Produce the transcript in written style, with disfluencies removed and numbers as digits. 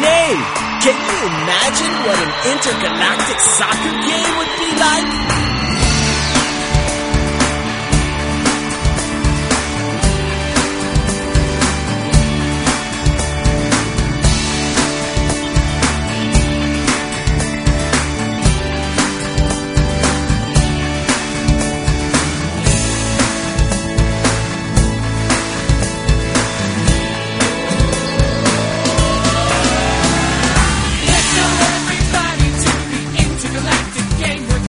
name. Can you imagine what an intergalactic soccer game would be?